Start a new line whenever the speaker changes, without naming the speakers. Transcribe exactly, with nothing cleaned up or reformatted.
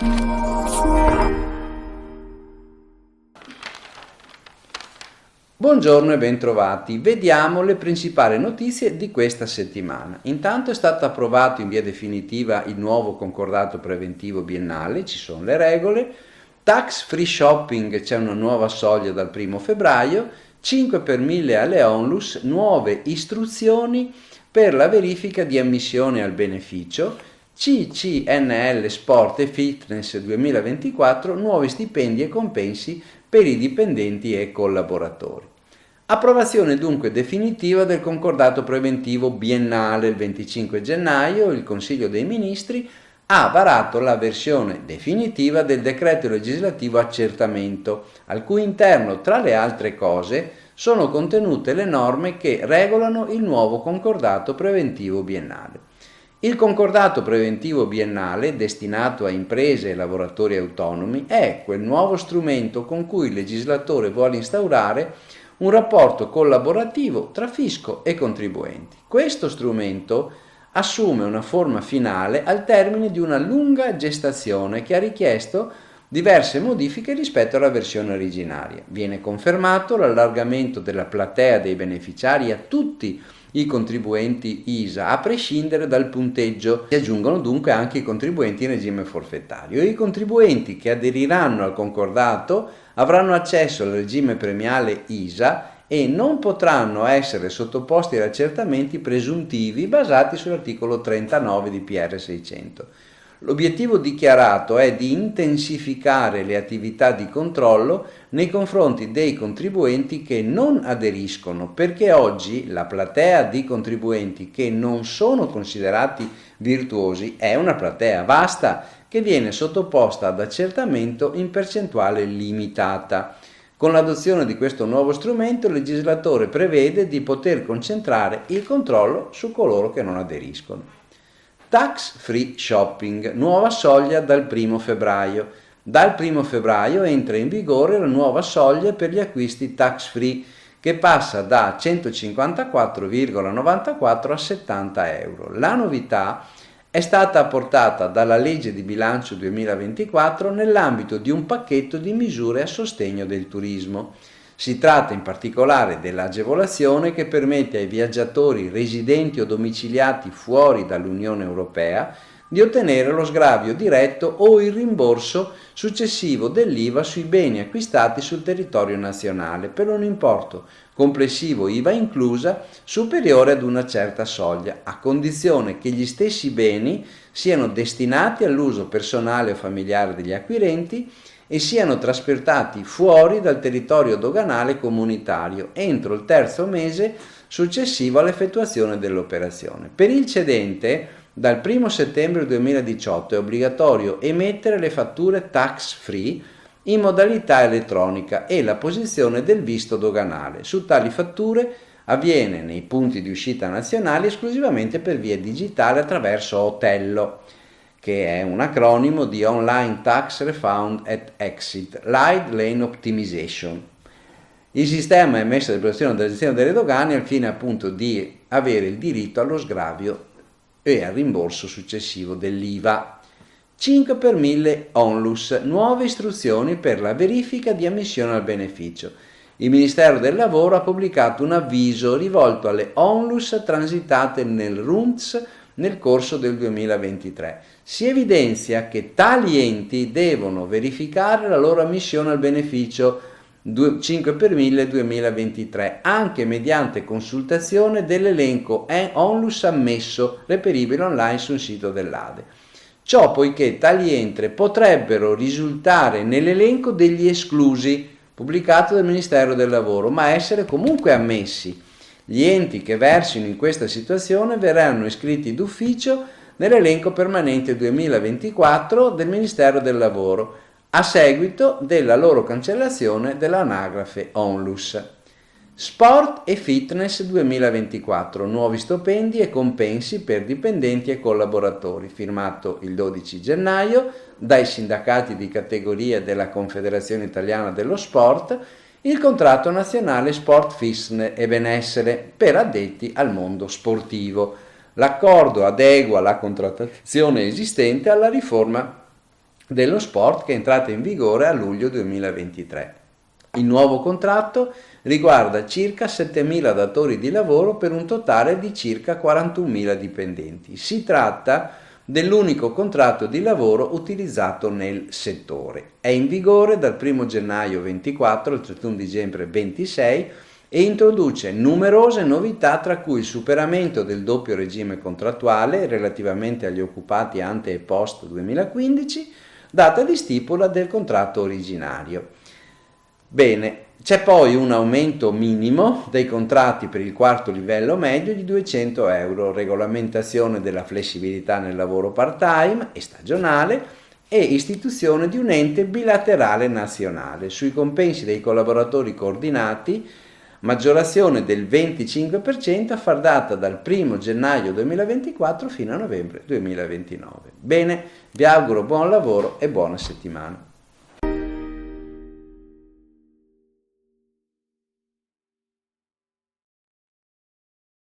Buongiorno e bentrovati. Vediamo le principali notizie di questa settimana. Intanto è stato approvato in via definitiva il nuovo concordato preventivo biennale, ci sono le regole. Tax free shopping, c'è una nuova soglia dal primo febbraio, cinque per mille alle onlus, nuove istruzioni per la verifica di ammissione al beneficio, C C N L Sport e Fitness duemilaventiquattro, nuovi stipendi e compensi per i dipendenti e collaboratori. Approvazione dunque definitiva del concordato preventivo biennale. Il venticinque gennaio il Consiglio dei Ministri ha varato la versione definitiva del decreto legislativo accertamento, al cui interno, tra le altre cose, sono contenute le norme che regolano il nuovo concordato preventivo biennale. Il concordato preventivo biennale, destinato a imprese e lavoratori autonomi, è quel nuovo strumento con cui il legislatore vuole instaurare un rapporto collaborativo tra fisco e contribuenti. Questo strumento assume una forma finale al termine di una lunga gestazione che ha richiesto diverse modifiche rispetto alla versione originaria. Viene confermato l'allargamento della platea dei beneficiari a tutti i contribuenti I S A, a prescindere dal punteggio. Si aggiungono dunque anche i contribuenti in regime forfettario. I contribuenti che aderiranno al concordato avranno accesso al regime premiale I S A e non potranno essere sottoposti ad accertamenti presuntivi basati sull'articolo trentanove di P R seicento. L'obiettivo dichiarato è di intensificare le attività di controllo nei confronti dei contribuenti che non aderiscono, perché oggi la platea di contribuenti che non sono considerati virtuosi è una platea vasta che viene sottoposta ad accertamento in percentuale limitata. Con l'adozione di questo nuovo strumento il legislatore prevede di poter concentrare il controllo su coloro che non aderiscono. Tax free shopping, nuova soglia dal primo febbraio. Dal primo febbraio entra in vigore la nuova soglia per gli acquisti tax free, che passa da centocinquantaquattro virgola novantaquattro a settanta euro. La novità è stata apportata dalla legge di bilancio duemilaventiquattro nell'ambito di un pacchetto di misure a sostegno del turismo. Si tratta in particolare dell'agevolazione che permette ai viaggiatori residenti o domiciliati fuori dall'Unione Europea di ottenere lo sgravio diretto o il rimborso successivo dell'I V A sui beni acquistati sul territorio nazionale per un importo complessivo I V A inclusa superiore ad una certa soglia, a condizione che gli stessi beni siano destinati all'uso personale o familiare degli acquirenti e siano trasportati fuori dal territorio doganale comunitario entro il terzo mese successivo all'effettuazione dell'operazione. Per il cedente, dal primo settembre duemiladiciotto è obbligatorio emettere le fatture tax free in modalità elettronica e la posizione del visto doganale. Su tali fatture avviene nei punti di uscita nazionali esclusivamente per via digitale attraverso Otello, che è un acronimo di Online Tax Refund at Exit, Live Lane Optimization. Il sistema è messo a disposizione dall'Agenzia delle Dogane al fine appunto di avere il diritto allo sgravio e al rimborso successivo dell'I V A. cinque per mille onlus, nuove istruzioni per la verifica di ammissione al beneficio. Il Ministero del Lavoro ha pubblicato un avviso rivolto alle onlus transitate nel R U N T S nel corso del duemilaventitré. Si evidenzia che tali enti devono verificare la loro ammissione al beneficio cinque per mille duemilaventitré anche mediante consultazione dell'elenco onlus ammesso reperibile online sul sito dell'A D E. Ciò poiché tali enti potrebbero risultare nell'elenco degli esclusi pubblicato dal Ministero del Lavoro, ma essere comunque ammessi. Gli enti che versino in questa situazione verranno iscritti d'ufficio nell'elenco permanente duemilaventiquattro del Ministero del Lavoro, a seguito della loro cancellazione dall'anagrafe onlus. Sport e Fitness duemilaventiquattro, nuovi stipendi e compensi per dipendenti e collaboratori, firmato il dodici gennaio dai sindacati di categoria della Confederazione Italiana dello Sport, il contratto nazionale Sport, Fitness e Benessere per addetti al mondo sportivo. L'accordo adegua la contrattazione esistente alla riforma dello sport che è entrata in vigore a luglio duemilaventitré. Il nuovo contratto riguarda circa settemila datori di lavoro per un totale di circa quarantunomila dipendenti. Si tratta dell'unico contratto di lavoro utilizzato nel settore. È in vigore dal primo gennaio ventiquattro al trentuno dicembre ventisei e introduce numerose novità, tra cui il superamento del doppio regime contrattuale relativamente agli occupati ante e post duemilaquindici, data di stipula del contratto originario. Bene, c'è poi un aumento minimo dei contratti per il quarto livello medio di duecento euro, regolamentazione della flessibilità nel lavoro part-time e stagionale e istituzione di un ente bilaterale nazionale. Sui compensi dei collaboratori coordinati, maggiorazione del venticinque per cento a far data dal primo gennaio duemilaventiquattro fino a novembre duemilaventinove. Bene, vi auguro buon lavoro e buona settimana.